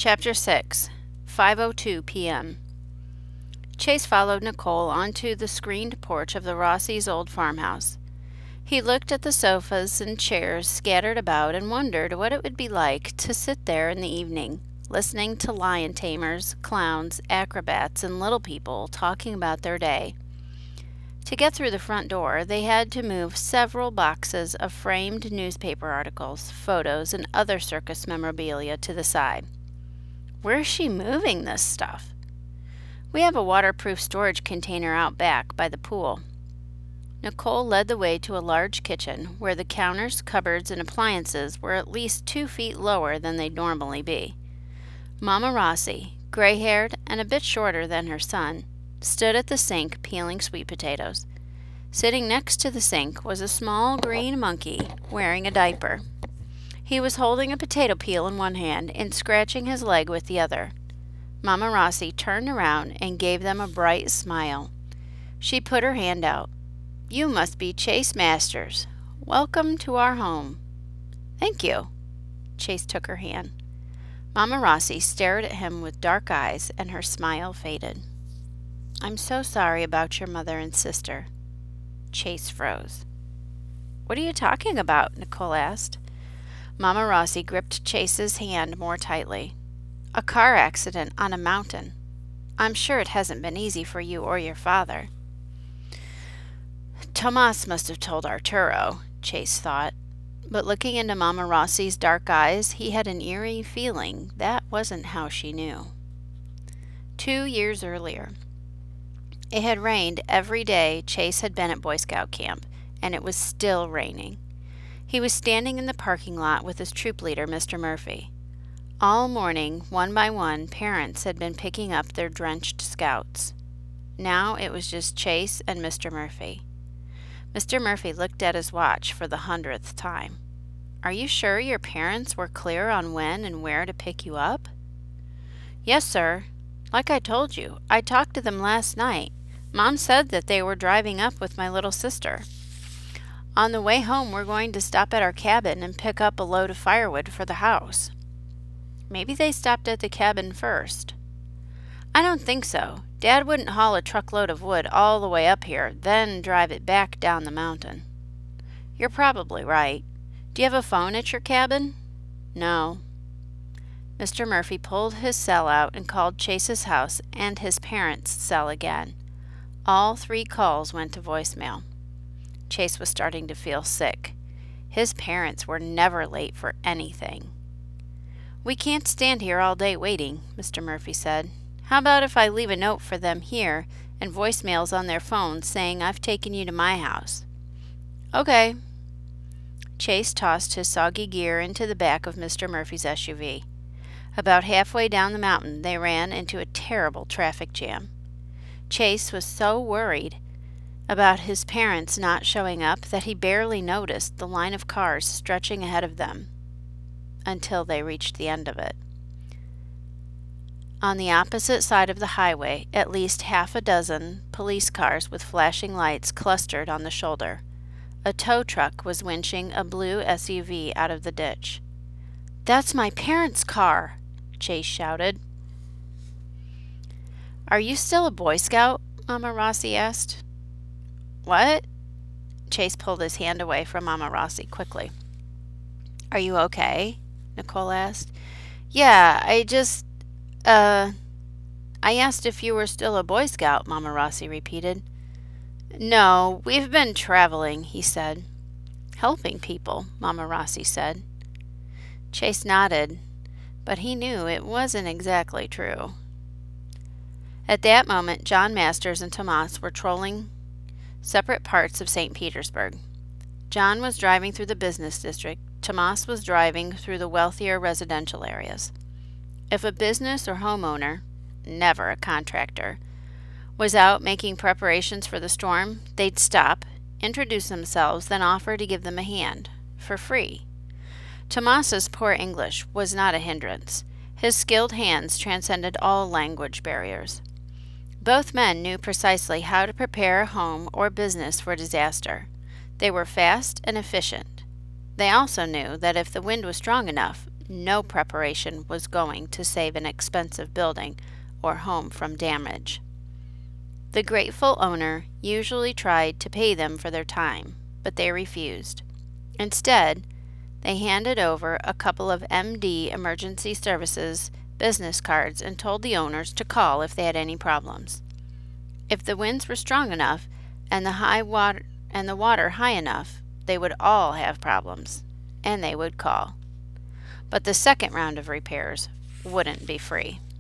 Chapter 6, 5:02 p.m. Chase followed Nicole onto the screened porch of the Rossies' old farmhouse. He looked at the sofas and chairs scattered about and wondered what it would be like to sit there in the evening, listening to lion tamers, clowns, acrobats, and little people talking about their day. To get through the front door, they had to move several boxes of framed newspaper articles, photos, and other circus memorabilia to the side. Where's she moving this stuff? We have a waterproof storage container out back by the pool. Nicole led the way to a large kitchen where the counters, cupboards, and appliances were at least 2 feet lower than they'd normally be. Mama Rossi, gray-haired and a bit shorter than her son, stood at the sink peeling sweet potatoes. Sitting next to the sink was a small green monkey wearing a diaper. He was holding a potato peel in one hand and scratching his leg with the other. Mama Rossi turned around and gave them a bright smile. She put her hand out. "You must be Chase Masters. Welcome to our home." "Thank you." Chase took her hand. Mama Rossi stared at him with dark eyes, and her smile faded. "I'm so sorry about your mother and sister." Chase froze. "What are you talking about?" Nicole asked. Mama Rossi gripped Chase's hand more tightly. "A car accident on a mountain. I'm sure it hasn't been easy for you or your father." Tomas must have told Arturo, Chase thought. But looking into Mama Rossi's dark eyes, he had an eerie feeling that wasn't how she knew. 2 years earlier. It had rained every day Chase had been at Boy Scout camp, and it was still raining. He was standing in the parking lot with his troop leader, Mr. Murphy. All morning, one by one, parents had been picking up their drenched scouts. Now it was just Chase and Mr. Murphy. Mr. Murphy looked at his watch for the 100th time. "Are you sure your parents were clear on when and where to pick you up?" "Yes, sir. Like I told you, I talked to them last night. Mom said that they were driving up with my little sister. On the way home, we're going to stop at our cabin and pick up a load of firewood for the house." "Maybe they stopped at the cabin first." "I don't think so. Dad wouldn't haul a truckload of wood all the way up here, then drive it back down the mountain." "You're probably right. Do you have a phone at your cabin?" "No." Mr. Murphy pulled his cell out and called Chase's house and his parents' cell again. All 3 calls went to voicemail. Chase was starting to feel sick. His parents were never late for anything. "We can't stand here all day waiting," Mr. Murphy said. "How about if I leave a note for them here and voicemails on their phones saying I've taken you to my house?" "Okay." Chase tossed his soggy gear into the back of Mr. Murphy's SUV. About halfway down the mountain, they ran into a terrible traffic jam. Chase was so worried about his parents not showing up that he barely noticed the line of cars stretching ahead of them until they reached the end of it. On the opposite side of the highway, at least half a dozen police cars with flashing lights clustered on the shoulder. A tow truck was winching a blue SUV out of the ditch. "That's my parents' car!" Chase shouted. "Are you still a Boy Scout?" Mama Rossi asked. "What?" Chase pulled his hand away from Mama Rossi quickly. "Are you okay?" Nicole asked. "Yeah, I asked if you were still a Boy Scout," Mama Rossi repeated. "No, we've been traveling," he said. "Helping people," Mama Rossi said. Chase nodded, but he knew it wasn't exactly true. At that moment, John Masters and Tomas were trolling separate parts of St. Petersburg. John was driving through the business district. Tomas was driving through the wealthier residential areas. If a business or homeowner, never a contractor, was out making preparations for the storm, they'd stop, introduce themselves, then offer to give them a hand, for free. Tomas's poor English was not a hindrance. His skilled hands transcended all language barriers. Both men knew precisely how to prepare a home or business for disaster. They were fast and efficient. They also knew that if the wind was strong enough, no preparation was going to save an expensive building or home from damage. The grateful owner usually tried to pay them for their time, but they refused. Instead, they handed over a couple of MD Emergency Services business cards and told the owners to call if they had any problems. If the winds were strong enough and the water high enough, they would all have problems, and they would call. But the second round of repairs wouldn't be free.